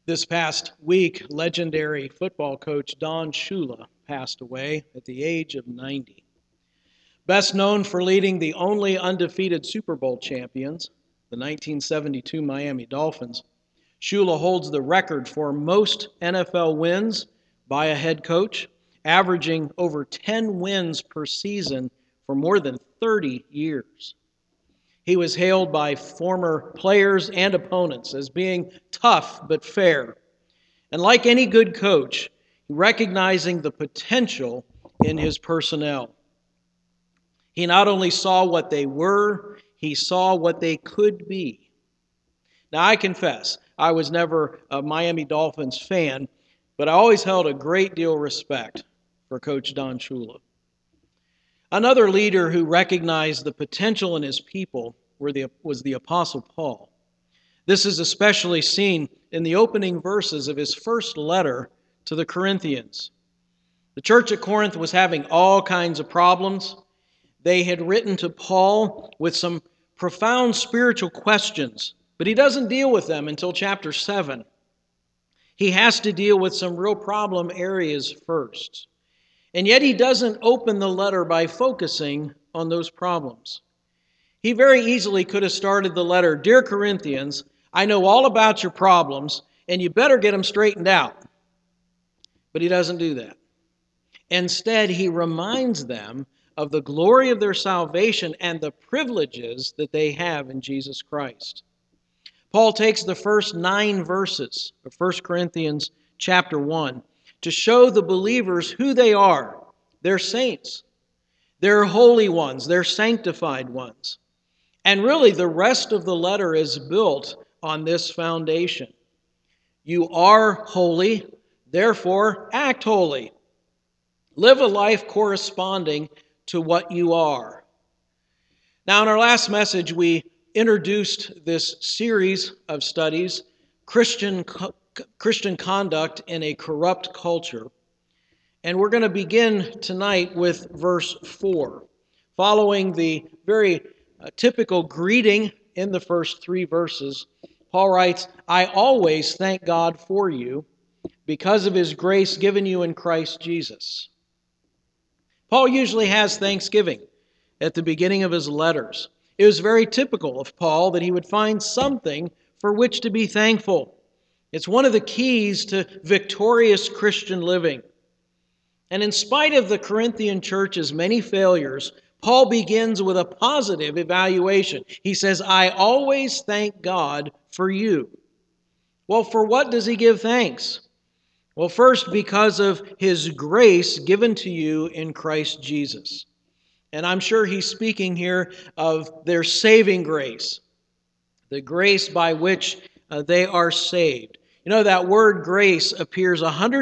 This past week, legendary football coach Don Shula passed away at the age of 90. Best known for leading the only undefeated Super Bowl champions, the 1972 Miami Dolphins, Shula holds the record for most NFL wins by a head coach, averaging over 10 wins per season for more than 30 years. He was hailed by former players and opponents as being tough but fair. And like any good coach, recognizing the potential in his personnel. He not only saw what they were, he saw what they could be. Now, I confess, I was never a Miami Dolphins fan, but I always held a great deal of respect for Coach Don Shula. Another leader who recognized the potential in his people was the Apostle Paul. This is especially seen in the opening verses of his first letter to the Corinthians. The church at Corinth was having all kinds of problems. They had written to Paul with some profound spiritual questions, but he doesn't deal with them until chapter 7. He has to deal with some real problem areas first. And yet he doesn't open the letter by focusing on those problems. He very easily could have started the letter, "Dear Corinthians, I know all about your problems, and you better get them straightened out." But he doesn't do that. Instead, he reminds them of the glory of their salvation and the privileges that they have in Jesus Christ. Paul takes the first 9 verses of 1 Corinthians chapter 1 to show the believers who they are. They're saints. They're holy ones. They're sanctified ones. And really, the rest of the letter is built on this foundation. You are holy, therefore act holy. Live a life corresponding to what you are. Now, in our last message, we introduced this series of studies, Christian conduct in a corrupt culture. And we're going to begin tonight with verse 4. Following the very typical greeting in the first 3 verses, Paul writes, "I always thank God for you because of his grace given you in Christ Jesus." Paul usually has thanksgiving at the beginning of his letters. It was very typical of Paul that he would find something for which to be thankful. It's one of the keys to victorious Christian living. And in spite of the Corinthian church's many failures, Paul begins with a positive evaluation. He says, "I always thank God for you." Well, for what does he give thanks? Well, first, because of his grace given to you in Christ Jesus. And I'm sure he's speaking here of their saving grace, the grace by which they are saved. You know, that word grace appears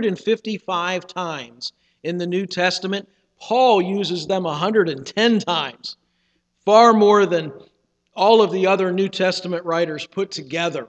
155 times in the New Testament. Paul uses them 110 times, far more than all of the other New Testament writers put together.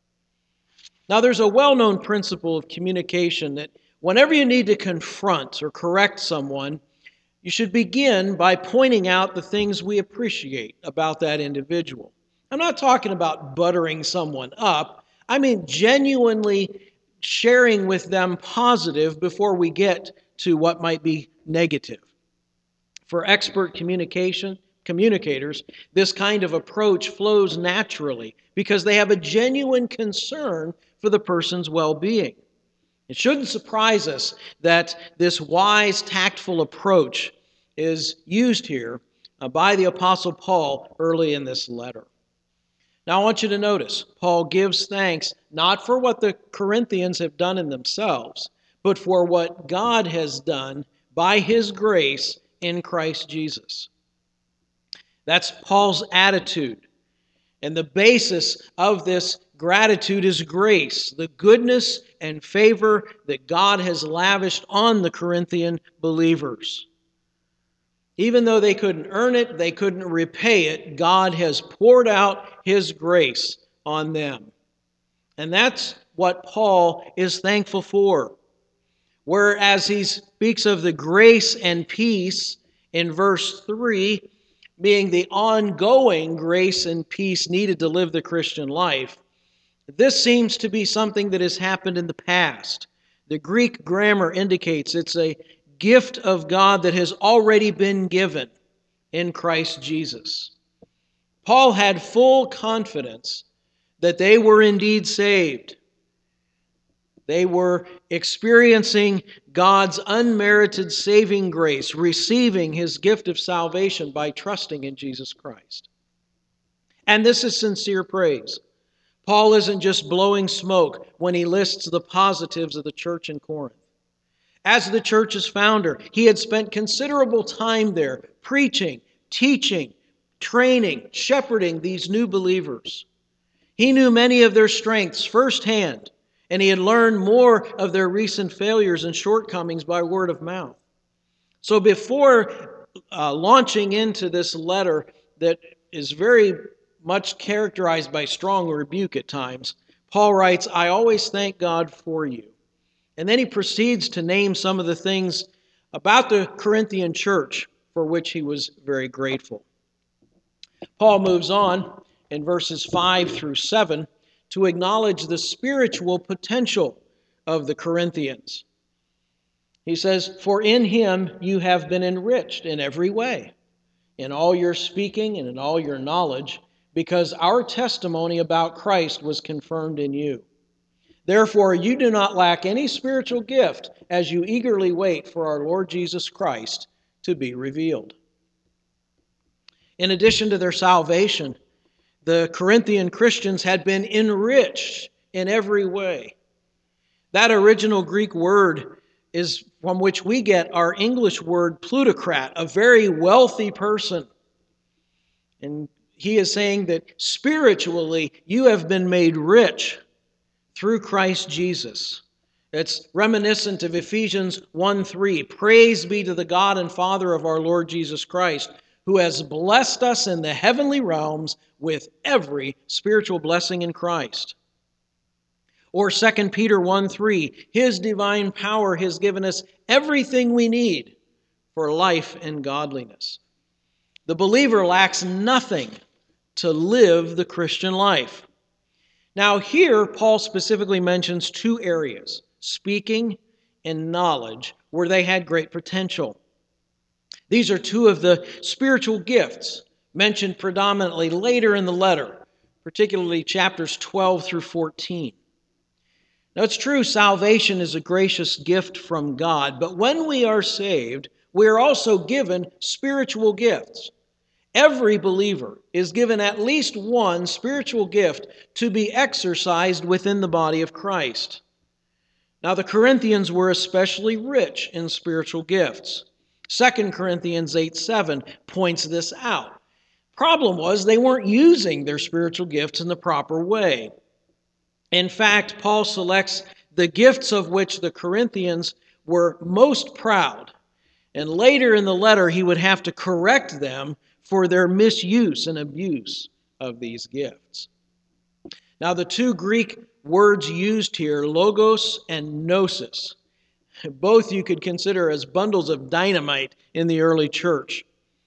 Now, there's a well-known principle of communication that whenever you need to confront or correct someone, you should begin by pointing out the things we appreciate about that individual. I'm not talking about buttering someone up. I mean genuinely sharing with them positive before we get to what might be negative. For expert communicators, this kind of approach flows naturally because they have a genuine concern for the person's well-being. It shouldn't surprise us that this wise, tactful approach is used here by the Apostle Paul early in this letter. Now, I want you to notice, Paul gives thanks not for what the Corinthians have done in themselves, but for what God has done by his grace in Christ Jesus. That's Paul's attitude. And the basis of this gratitude is grace, the goodness and favor that God has lavished on the Corinthian believers. Even though they couldn't earn it, they couldn't repay it, God has poured out his grace on them. And that's what Paul is thankful for. Whereas he speaks of the grace and peace in verse 3, being the ongoing grace and peace needed to live the Christian life, This seems to be something that has happened in the past. The Greek grammar indicates it's a gift of God that has already been given in Christ Jesus. Paul had full confidence that they were indeed saved. They were experiencing God's unmerited saving grace, receiving his gift of salvation by trusting in Jesus Christ. And this is sincere praise. Paul isn't just blowing smoke when he lists the positives of the church in Corinth. As the church's founder, he had spent considerable time there preaching, teaching, training, shepherding these new believers. He knew many of their strengths firsthand, and he had learned more of their recent failures and shortcomings by word of mouth. So before launching into this letter that is very much characterized by strong rebuke at times, Paul writes, "I always thank God for you." And then he proceeds to name some of the things about the Corinthian church for which he was very grateful. Paul moves on in verses 5 through 7 to acknowledge the spiritual potential of the Corinthians. He says, "For in him you have been enriched in every way, in all your speaking and in all your knowledge, because our testimony about Christ was confirmed in you. Therefore you do not lack any spiritual gift as you eagerly wait for our Lord Jesus Christ to be revealed." In addition to their salvation, the Corinthian Christians had been enriched in every way. That original Greek word is from which we get our English word plutocrat, a very wealthy person. And he is saying that spiritually you have been made rich through Christ Jesus. It's reminiscent of Ephesians 1:3. "Praise be to the God and Father of our Lord Jesus Christ, who has blessed us in the heavenly realms with every spiritual blessing in Christ." Or 2 Peter 1:3, "His divine power has given us everything we need for life and godliness." The believer lacks nothing to live the Christian life. Now here, Paul specifically mentions two areas, speaking and knowledge, where they had great potential. These are two of the spiritual gifts mentioned predominantly later in the letter, particularly chapters 12 through 14. Now it's true, salvation is a gracious gift from God, but when we are saved, we are also given spiritual gifts. Every believer is given at least one spiritual gift to be exercised within the body of Christ. Now the Corinthians were especially rich in spiritual gifts. 2 Corinthians 8:7 points this out. Problem was they weren't using their spiritual gifts in the proper way. In fact, Paul selects the gifts of which the Corinthians were most proud. And later in the letter, he would have to correct them for their misuse and abuse of these gifts. Now, the two Greek words used here, logos and gnosis, both you could consider as bundles of dynamite in the early church.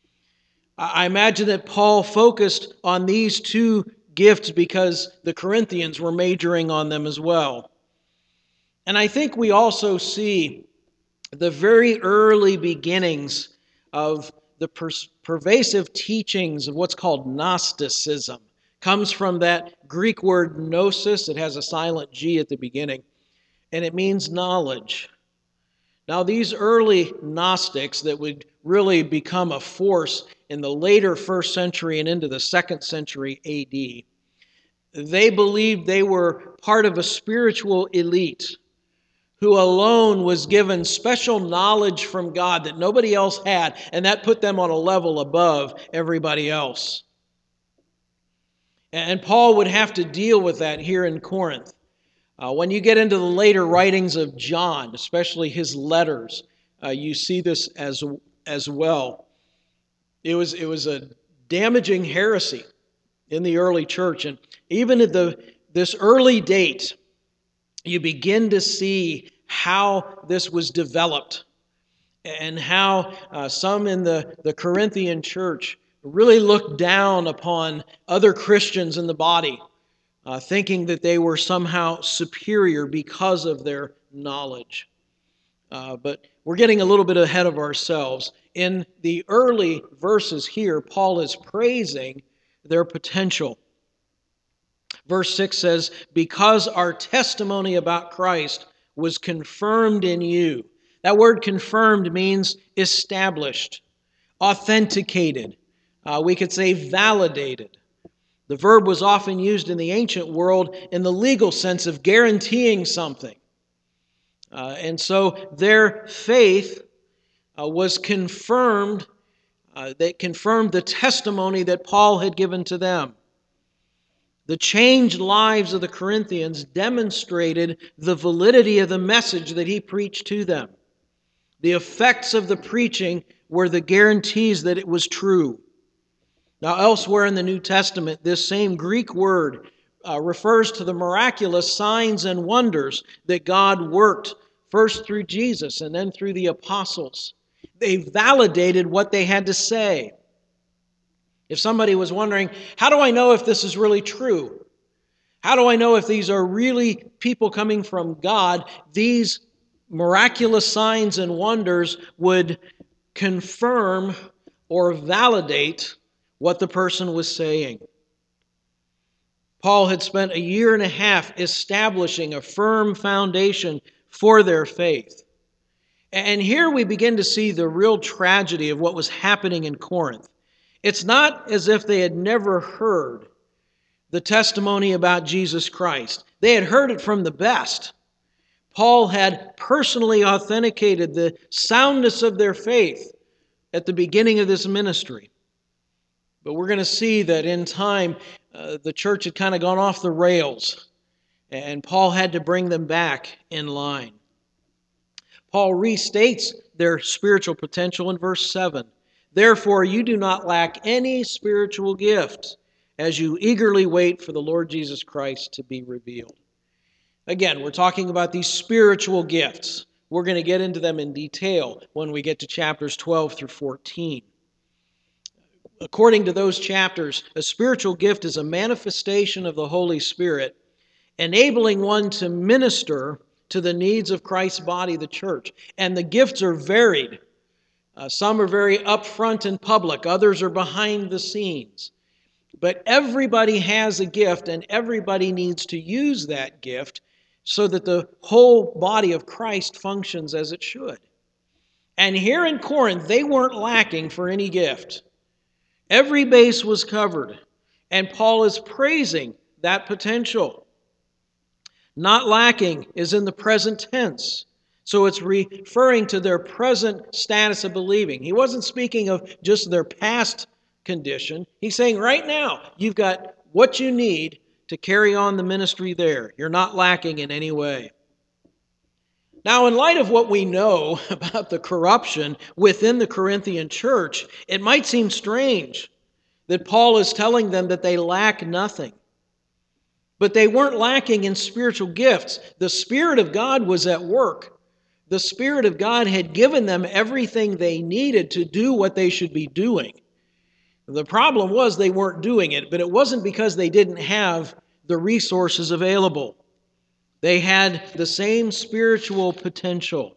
I imagine that Paul focused on these two gifts because the Corinthians were majoring on them as well. And I think we also see the very early beginnings of the pervasive teachings of what's called Gnosticism. Comes from that Greek word gnosis. It has a silent G at the beginning, and it means knowledge. Now, these early Gnostics that would really become a force in the later 1st century and into the 2nd century AD, they believed they were part of a spiritual elite who alone was given special knowledge from God that nobody else had, and that put them on a level above everybody else. And Paul would have to deal with that here in Corinth. When you get into the later writings of John, especially his letters, you see this as well. It was a damaging heresy in the early church, and even at this early date, you begin to see how this was developed and how some in the Corinthian church really looked down upon other Christians in the body thinking that they were somehow superior because of their knowledge. But we're getting a little bit ahead of ourselves. In the early verses here, Paul is praising their potential. Verse 6 says, because our testimony about Christ was confirmed in you. That word confirmed means established, authenticated. We could say validated. The verb was often used in the ancient world in the legal sense of guaranteeing something. And so their faith was confirmed. They confirmed the testimony that Paul had given to them. The changed lives of the Corinthians demonstrated the validity of the message that he preached to them. The effects of the preaching were the guarantees that it was true. Now, elsewhere in the New Testament, this same Greek word refers to the miraculous signs and wonders that God worked first through Jesus and then through the apostles. They validated what they had to say. If somebody was wondering, how do I know if this is really true? How do I know if these are really people coming from God? These miraculous signs and wonders would confirm or validate what the person was saying. Paul had spent 1.5 years establishing a firm foundation for their faith. And here we begin to see the real tragedy of what was happening in Corinth. It's not as if they had never heard the testimony about Jesus Christ. They had heard it from the best. Paul had personally authenticated the soundness of their faith at the beginning of this ministry. But we're going to see that in time, the church had kind of gone off the rails, and Paul had to bring them back in line. Paul restates their spiritual potential in verse 7. Therefore, you do not lack any spiritual gift as you eagerly wait for the Lord Jesus Christ to be revealed. Again, we're talking about these spiritual gifts. We're going to get into them in detail when we get to chapters 12 through 14. According to those chapters, a spiritual gift is a manifestation of the Holy Spirit, enabling one to minister to the needs of Christ's body, the church. And the gifts are varied. Some are very upfront and public. Others are behind the scenes. But everybody has a gift, and everybody needs to use that gift so that the whole body of Christ functions as it should. And here in Corinth, they weren't lacking for any gift. Every base was covered, and Paul is praising that potential. Not lacking is in the present tense, so it's referring to their present status of believing. He wasn't speaking of just their past condition. He's saying right now, you've got what you need to carry on the ministry there. You're not lacking in any way. Now, in light of what we know about the corruption within the Corinthian church, it might seem strange that Paul is telling them that they lack nothing. But they weren't lacking in spiritual gifts. The Spirit of God was at work. The Spirit of God had given them everything they needed to do what they should be doing. The problem was they weren't doing it, but it wasn't because they didn't have the resources available. They had the same spiritual potential.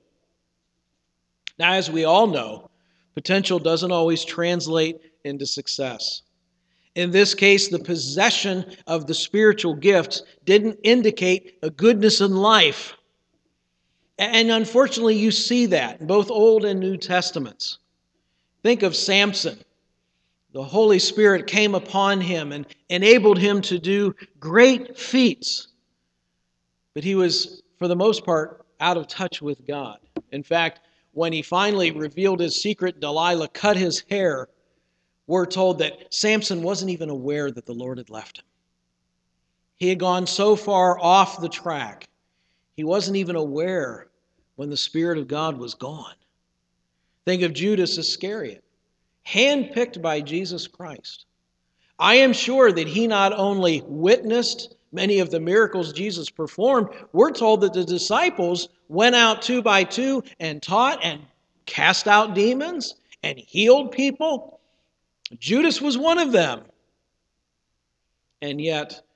Now, as we all know, potential doesn't always translate into success. In this case, the possession of the spiritual gifts didn't indicate a goodness in life. And unfortunately, you see that in both Old and New Testaments. Think of Samson. The Holy Spirit came upon him and enabled him to do great feats. But he was, for the most part, out of touch with God. In fact, when he finally revealed his secret, Delilah cut his hair, we're told that Samson wasn't even aware that the Lord had left him. He had gone so far off the track, he wasn't even aware when the Spirit of God was gone. Think of Judas Iscariot, handpicked by Jesus Christ. I am sure that he not only witnessed many of the miracles Jesus performed, we're told that the disciples went out 2 by 2 and taught and cast out demons and healed people. Judas was one of them. And yet,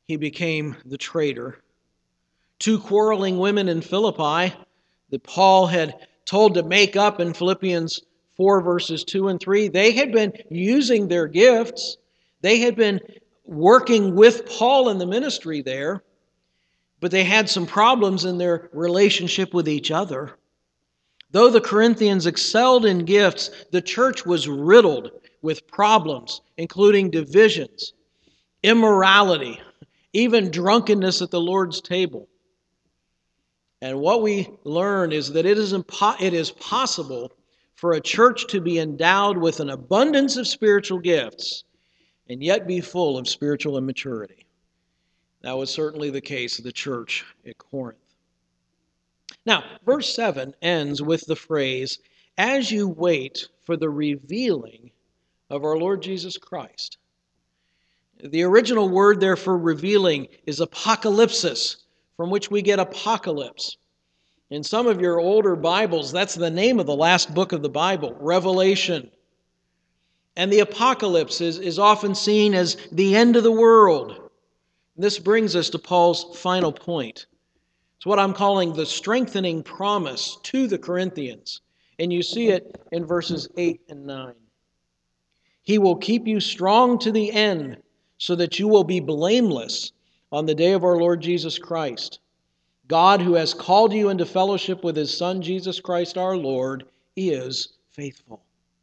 he became the traitor. 2 quarreling women in Philippi that Paul had told to make up in Philippians 4 verses 2 and 3, they had been using their gifts. They had been working with Paul in the ministry there, but they had some problems in their relationship with each other. Though the Corinthians excelled in gifts, the church was riddled with problems, including divisions, immorality, even drunkenness at the Lord's table. And what we learn is that it is possible for a church to be endowed with an abundance of spiritual gifts and yet be full of spiritual immaturity. That was certainly the case of the church at Corinth. Now, verse 7 ends with the phrase, "As you wait for the revealing of our Lord Jesus Christ." The original word there for revealing is apocalypsis, from which we get apocalypse. In some of your older Bibles, that's the name of the last book of the Bible, Revelation. And the apocalypse is often seen as the end of the world. This brings us to Paul's final point. It's what I'm calling the strengthening promise to the Corinthians. And you see it in verses 8 and 9. He will keep you strong to the end, so that you will be blameless on the day of our Lord Jesus Christ. God, who has called you into fellowship with His Son, Jesus Christ our Lord, is faithful.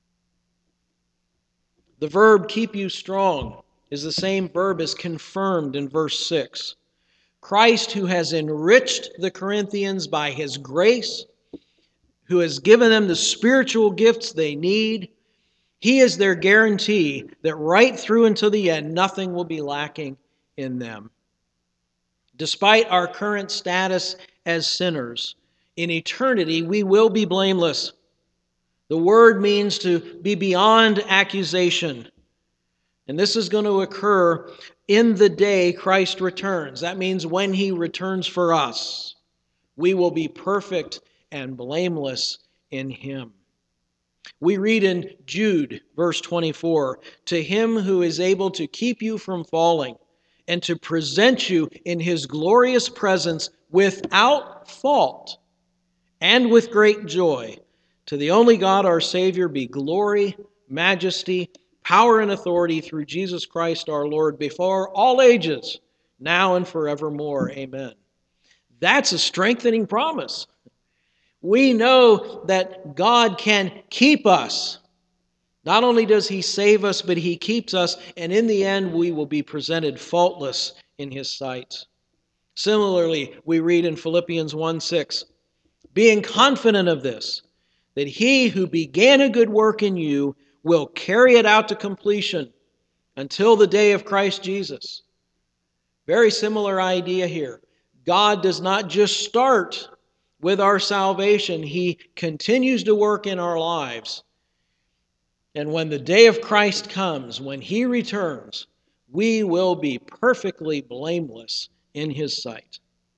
The verb keep you strong is the same verb as confirmed in verse 6. Christ, who has enriched the Corinthians by His grace, who has given them the spiritual gifts they need, He is their guarantee that right through until the end, nothing will be lacking in them. Despite our current status as sinners, in eternity we will be blameless. The word means to be beyond accusation. And this is going to occur in the day Christ returns. That means when He returns for us, we will be perfect and blameless in Him. We read in Jude, verse 24, "To Him who is able to keep you from falling and to present you in His glorious presence without fault and with great joy, to the only God our Savior be glory, majesty, power, and authority through Jesus Christ our Lord before all ages, now and forevermore. Amen." That's a strengthening promise. We know that God can keep us. Not only does He save us, but He keeps us, and in the end we will be presented faultless in His sight. Similarly, we read in Philippians 1:6, "Being confident of this, that He who began a good work in you will carry it out to completion until the day of Christ Jesus." Very similar idea here. God does not just start with our salvation. He continues to work in our lives. And when the day of Christ comes, when He returns, we will be perfectly blameless in His sight.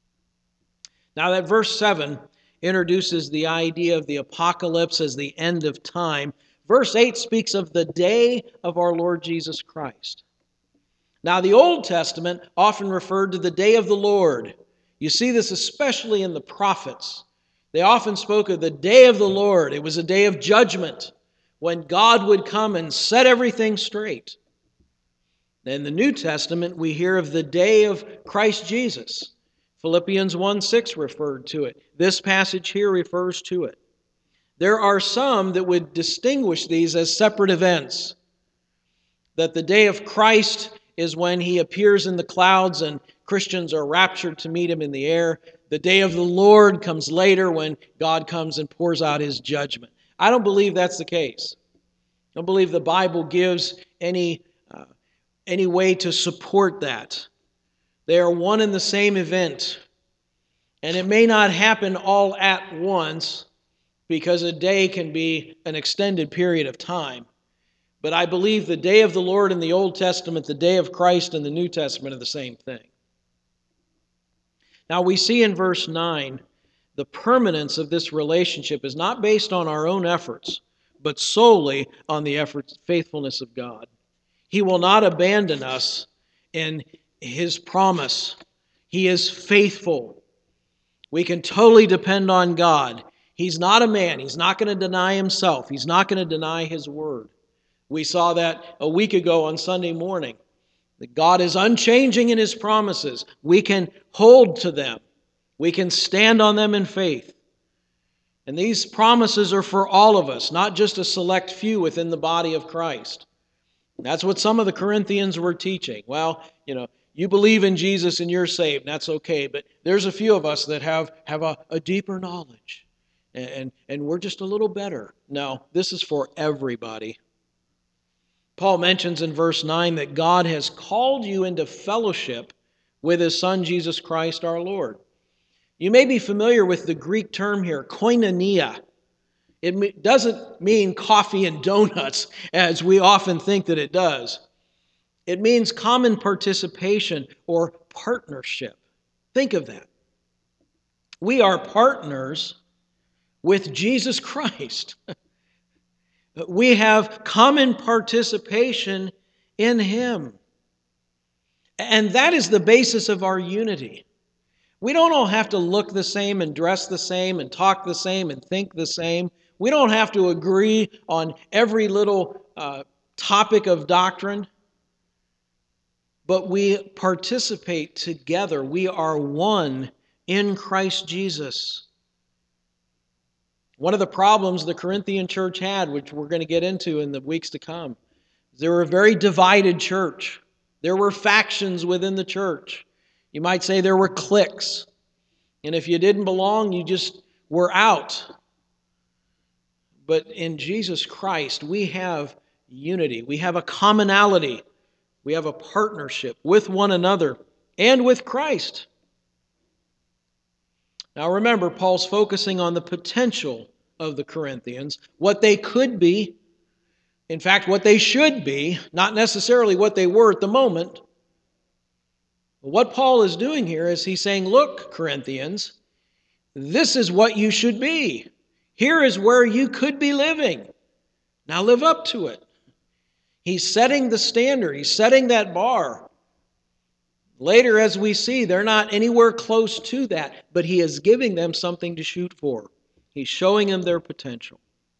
Now that verse 7 introduces the idea of the apocalypse as the end of time. Verse 8 speaks of the day of our Lord Jesus Christ. Now the Old Testament often referred to the day of the Lord. You see this especially in the prophets. They often spoke of the day of the Lord. It was a day of judgment when God would come and set everything straight. In the New Testament, we hear of the day of Christ Jesus. Philippians 1:6 referred to it. This passage here refers to it. There are some that would distinguish these as separate events. That the day of Christ is when He appears in the clouds and Christians are raptured to meet Him in the air. The day of the Lord comes later when God comes and pours out His judgment. I don't believe that's the case. I don't believe the Bible gives any way to support that. They are one and the same event. And it may not happen all at once because a day can be an extended period of time. But I believe the day of the Lord in the Old Testament, the day of Christ in the New Testament are the same thing. Now we see in verse 9, the permanence of this relationship is not based on our own efforts, but solely on the faithfulness of God. He will not abandon us, and His promise. He is faithful. We can totally depend on God. He's not a man. He's not going to deny himself. He's not going to deny his word. We saw that a week ago on Sunday morning. That God is unchanging in his promises. We can hold to them. We can stand on them in faith. And these promises are for all of us, not just a select few within the body of Christ. That's what some of the Corinthians were teaching. Well, you believe in Jesus and you're saved, that's okay. But there's a few of us that have a deeper knowledge. And we're just a little better. No, this is for everybody. Paul mentions in verse 9 that God has called you into fellowship with his Son, Jesus Christ our Lord. You may be familiar with the Greek term here, koinonia. It doesn't mean coffee and donuts, as we often think that it does. It means common participation or partnership. Think of that. We are partners with Jesus Christ. We have common participation in him. And that is the basis of our unity. We don't all have to look the same and dress the same and talk the same and think the same. We don't have to agree on every little topic of doctrine. But we participate together. We are one in Christ Jesus. One of the problems the Corinthian church had, which we're going to get into in the weeks to come, they were a very divided church. There were factions within the church. You might say there were cliques. And if you didn't belong, you just were out. But in Jesus Christ, we have unity. We have a commonality. We have a partnership with one another and with Christ. Now remember, Paul's focusing on the potential of the Corinthians, what they could be, in fact, what they should be, not necessarily what they were at the moment. What Paul is doing here is he's saying, look, Corinthians, this is what you should be. Here is where you could be living. Now live up to it. He's setting the standard. He's setting that bar. Later, as we see, they're not anywhere close to that, but he is giving them something to shoot for. He's showing them their potential.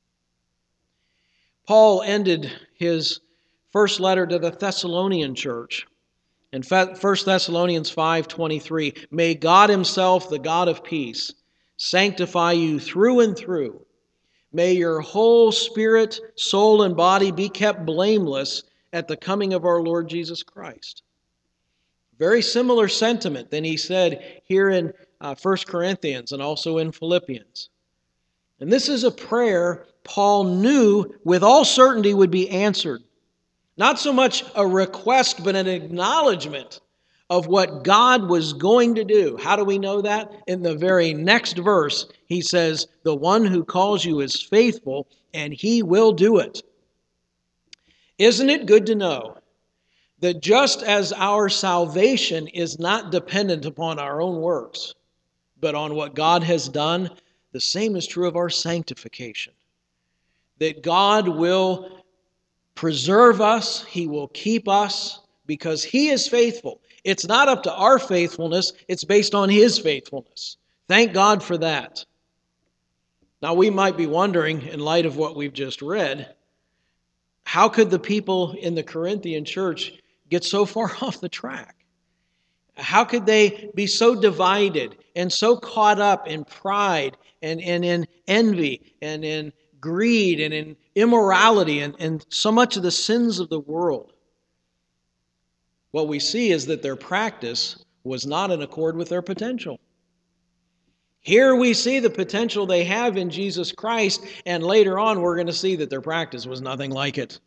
Paul ended his first letter to the Thessalonian church in 1 Thessalonians 5:23. May God himself, the God of peace, sanctify you through and through. May your whole spirit, soul, and body be kept blameless at the coming of our Lord Jesus Christ. Very similar sentiment than he said here in 1 Corinthians and also in Philippians. And this is a prayer Paul knew with all certainty would be answered. Not so much a request, but an acknowledgement of what God was going to do. How do we know that? In the very next verse, he says, the one who calls you is faithful, and he will do it. Isn't it good to know that just as our salvation is not dependent upon our own works, but on what God has done, the same is true of our sanctification. That God will preserve us, he will keep us, because he is faithful. It's not up to our faithfulness, it's based on his faithfulness. Thank God for that. Now we might be wondering, in light of what we've just read, how could the people in the Corinthian church get so far off the track? How could they be so divided and so caught up in pride and in envy and in greed and in immorality and so much of the sins of the world? What we see is that their practice was not in accord with their potential. Here we see the potential they have in Jesus Christ, and later on we're going to see that their practice was nothing like it.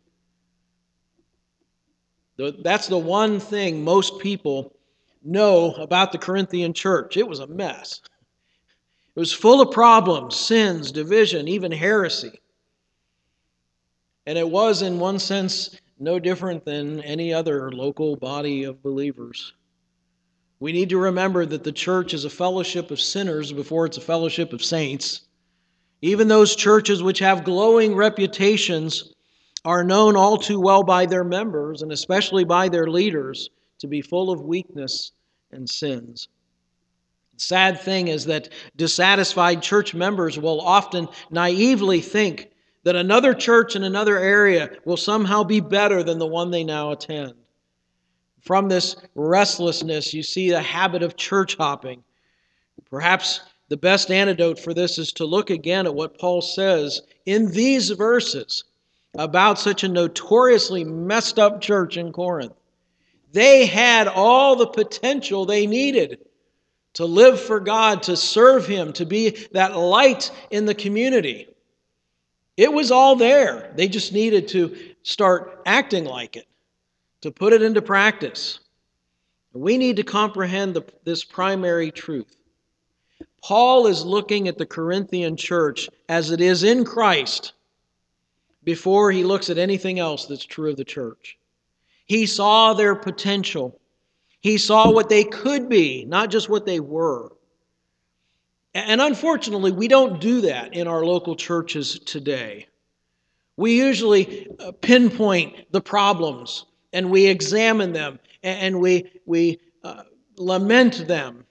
That's the one thing most people know about the Corinthian church. It was a mess. It was full of problems, sins, division, even heresy. And it was, in one sense, no different than any other local body of believers. We need to remember that the church is a fellowship of sinners before it's a fellowship of saints. Even those churches which have glowing reputations are known all too well by their members, and especially by their leaders, to be full of weakness and sins. The sad thing is that dissatisfied church members will often naively think that another church in another area will somehow be better than the one they now attend. From this restlessness, you see the habit of church hopping. Perhaps the best antidote for this is to look again at what Paul says in these verses about such a notoriously messed up church in Corinth. They had all the potential they needed to live for God, to serve Him, to be that light in the community. It was all there. They just needed to start acting like it, to put it into practice. We need to comprehend this primary truth. Paul is looking at the Corinthian church as it is in Christ before he looks at anything else that's true of the church. He saw their potential. He saw what they could be, not just what they were. And unfortunately, we don't do that in our local churches today. We usually pinpoint the problems and we examine them and we lament them.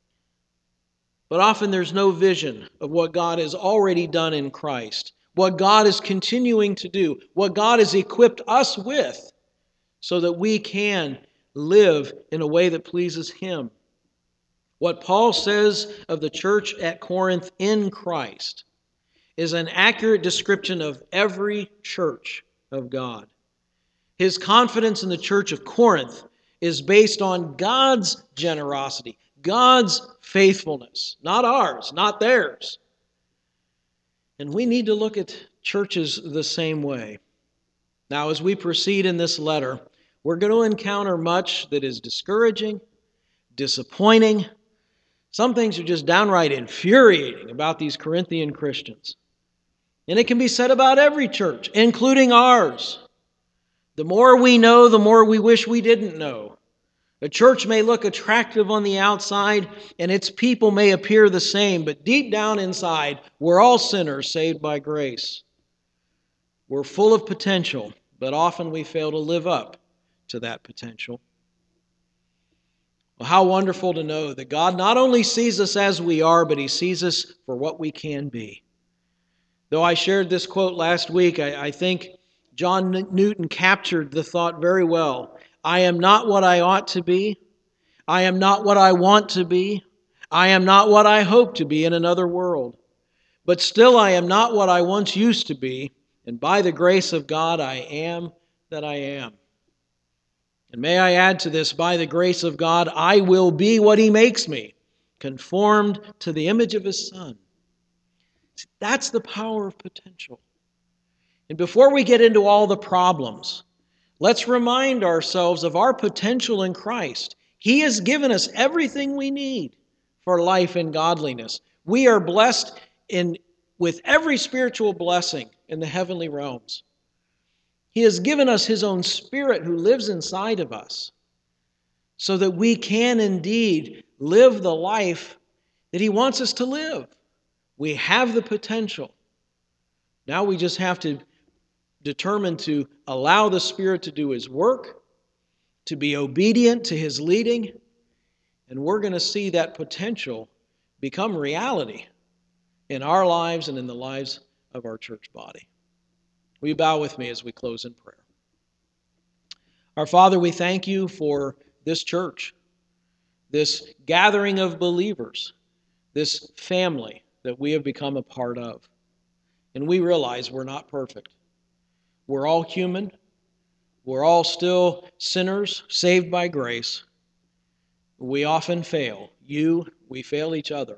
But often there's no vision of what God has already done in Christ, what God is continuing to do, what God has equipped us with so that we can live in a way that pleases Him. What Paul says of the church at Corinth in Christ is an accurate description of every church of God. His confidence in the church of Corinth is based on God's generosity, God's faithfulness, not ours, not theirs. And we need to look at churches the same way. Now, as we proceed in this letter, we're going to encounter much that is discouraging, disappointing. Some things are just downright infuriating about these Corinthian Christians. And it can be said about every church, including ours. The more we know, the more we wish we didn't know. A church may look attractive on the outside, and its people may appear the same, but deep down inside, we're all sinners saved by grace. We're full of potential, but often we fail to live up to that potential. Well, how wonderful to know that God not only sees us as we are, but He sees us for what we can be. Though I shared this quote last week, I think John Newton captured the thought very well. I am not what I ought to be. I am not what I want to be. I am not what I hope to be in another world. But still I am not what I once used to be, and by the grace of God I am that I am. And may I add to this, by the grace of God, I will be what He makes me, conformed to the image of His Son. That's the power of potential. And before we get into all the problems, let's remind ourselves of our potential in Christ. He has given us everything we need for life and godliness. We are blessed with every spiritual blessing in the heavenly realms. He has given us His own Spirit who lives inside of us so that we can indeed live the life that He wants us to live. We have the potential. Now we just have to determine to allow the Spirit to do His work, to be obedient to His leading, and we're going to see that potential become reality in our lives and in the lives of our church body. Will you bow with me as we close in prayer? Our Father, we thank You for this church, this gathering of believers, this family that we have become a part of. And we realize we're not perfect. We're all human. We're all still sinners saved by grace. We often fail. We fail each other.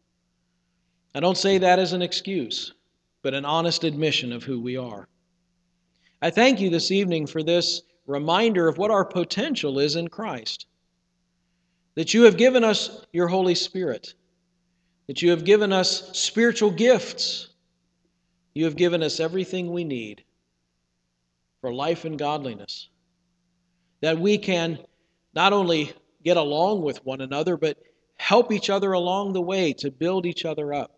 I don't say that as an excuse, but an honest admission of who we are. I thank You this evening for this reminder of what our potential is in Christ. That You have given us Your Holy Spirit. That You have given us spiritual gifts. You have given us everything we need for life and godliness. That we can not only get along with one another, but help each other along the way to build each other up.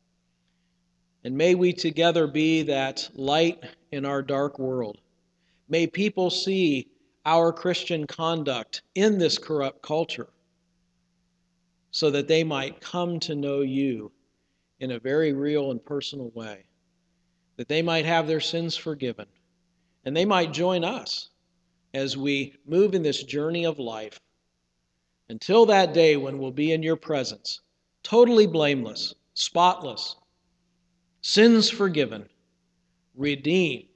And may we together be that light in our dark world. May people see our Christian conduct in this corrupt culture so that they might come to know you in a very real and personal way, that they might have their sins forgiven, and they might join us as we move in this journey of life until that day when we'll be in your presence, totally blameless, spotless, sins forgiven, redeemed,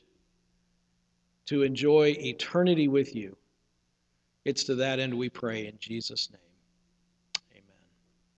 to enjoy eternity with you. It's to that end we pray in Jesus' name.